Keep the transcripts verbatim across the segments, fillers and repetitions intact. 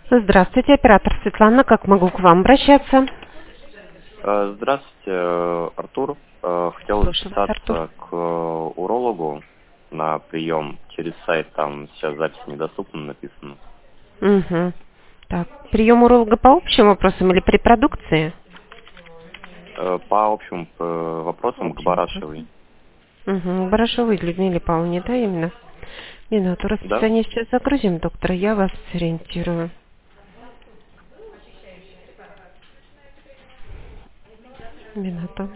Здравствуйте, оператор Светлана. Как могу к вам обращаться? Э, Здравствуйте, э, Артур. Э, Хотел Слушаю вас, Артур. записаться к э, урологу на прием через сайт, там сейчас запись недоступна написано. Угу. Так, прием уролога по общим вопросам или при продукции? Э, По общим э, вопросам к Общим Барашевой. вопросам. Угу. Барашовой Людмиле Павловне, да, именно? Минуту, Да? расписание сейчас загрузим, доктор, я вас сориентирую. Минуту.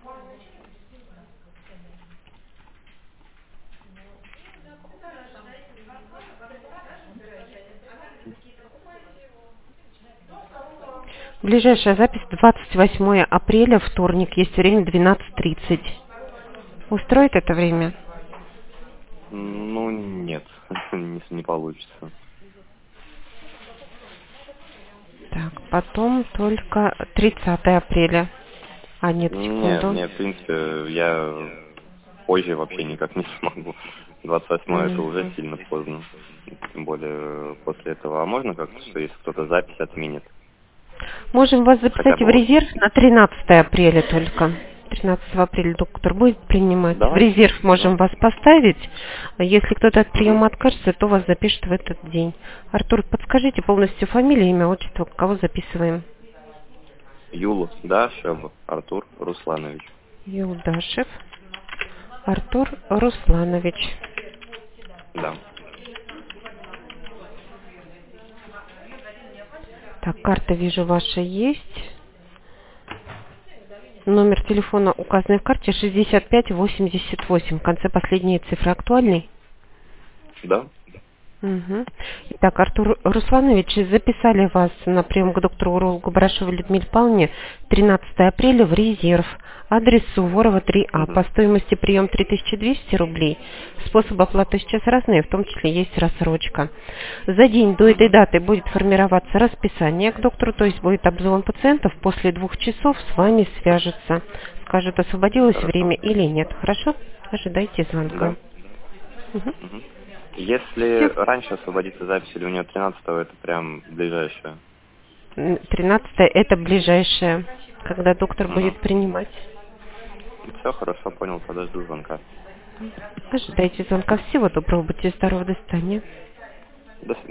Ближайшая запись двадцать восьмое апреля, вторник, есть время двенадцать тридцать. Устроит это время? Ну, нет, не, не получится. Так, потом только тридцатое апреля. А, нет, Не, секунду. не, в принципе, я позже вообще никак не смогу. двадцать восьмое это уже Мгм. сильно поздно. Тем более после этого. А можно как-то, что если кто-то запись отменит? Можем вас Хотя записать в бы вот. резерв на тринадцатое апреля только. тринадцатого апреля доктор будет принимать. В Давайте. резерв можем Да. вас поставить. А Если кто-то от Угу. приема откажется, то вас запишут в этот день. Артур, подскажите полностью фамилию, имя, отчество, кого записываем? Юлу, да, Шебу, Артур Русланович. Юлдашев Артур Русланович. Да. Так, карта, вижу, ваша есть. Номер телефона, указанный в карте, шестьдесят пять восемьдесят восемь. В конце последние цифры актуальны? Да? Угу. Итак, Артур Русланович, записали вас на прием к доктору-урологу Барашевой Людмиле Павловне тринадцатое апреля в резерв. Адрес Суворова три А. Угу. По стоимости прием три тысячи двести рублей. Способ оплаты сейчас разные, в том числе есть рассрочка. За день до этой Угу. даты будет формироваться расписание к доктору, то есть будет обзвон пациентов. После двух часов с вами свяжется. Скажет, освободилось Хорошо. время или нет. Хорошо? Ожидайте звонка. Да. Угу. Угу. Если Все. раньше освободится запись или у нее тринадцатого, это прям ближайшее. тринадцатое это ближайшее, когда доктор будет Угу. принимать. Все хорошо, понял, подожду звонка. Ожидайте звонка. Всего доброго, будьте здоровы, до свидания. До свидания.